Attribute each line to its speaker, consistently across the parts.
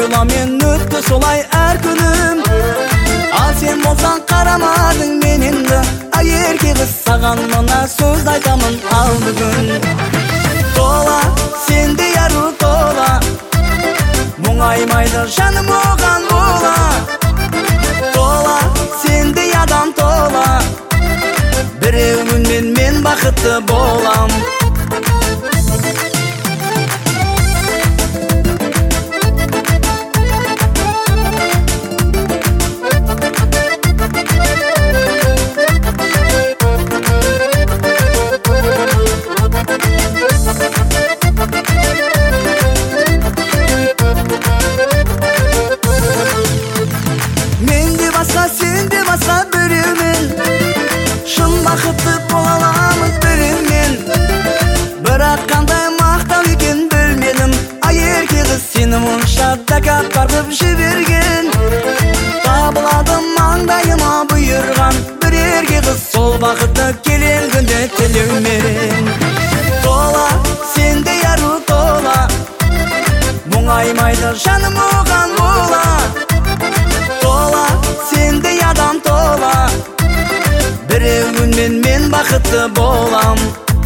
Speaker 1: Oylamen öttü solay her günüm. Al sen bolsan karamadın menimdi. Ay erkek kız sagan mına söz aytamın al bugün. Tola sende yaru tola, muңаймайды жаным оған бола. Тола сенде адам тола, біреуіңмен мен бақытты болам. Сенде басқа біреумен шын бақытты бола аламыз біріңмен. Бірақ қандай мақтау екен білмедім. Ай ерке қыз сені мұнша тәкаппар қып жіберген. Табылады маңдайыма бұйырған бір ерке қыз, сол бақытты келер күнде тілеумен. Тола сенде яру тола, мұңаймайды жаным оған бола. Тола сенде адам тола, біреуіңмен мен бақытты болам.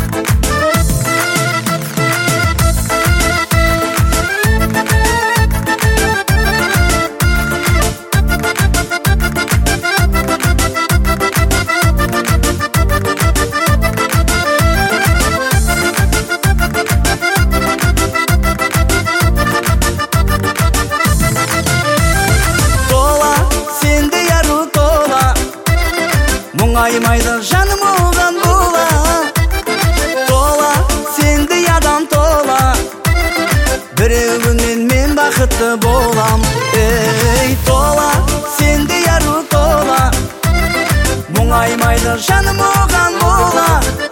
Speaker 1: Мұңаймайды жаным оған бола. Тола сенде адам тола, біреуіңмен мен бақытты болам. Ей тола сенде яру тола, мұңаймайды жаным оған бола.